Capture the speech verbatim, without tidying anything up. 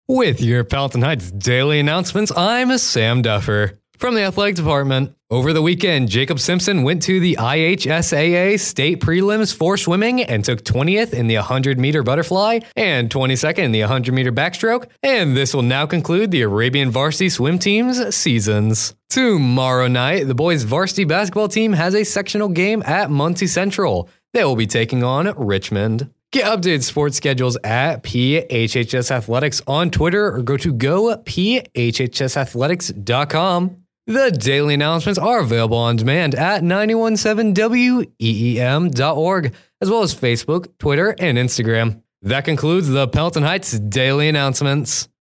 With your Palatine Heights daily announcements, I'm Sam Duffer. From the athletic department, over the weekend, Jacob Simpson went to the I H S A A state prelims for swimming and took twentieth in the one hundred meter butterfly and twenty-second in the one hundred meter backstroke. And this will now conclude the Arabian varsity swim team's seasons. Tomorrow night, the boys varsity basketball team has a sectional game at Muncie Central. They will be taking on Richmond. Get updated sports schedules at P H H S Athletics on Twitter or go to go p h h s athletics dot com. The daily announcements are available on demand at nine one seven W E E M dot org, as well as Facebook, Twitter, and Instagram. That concludes the Palatine Heights daily announcements.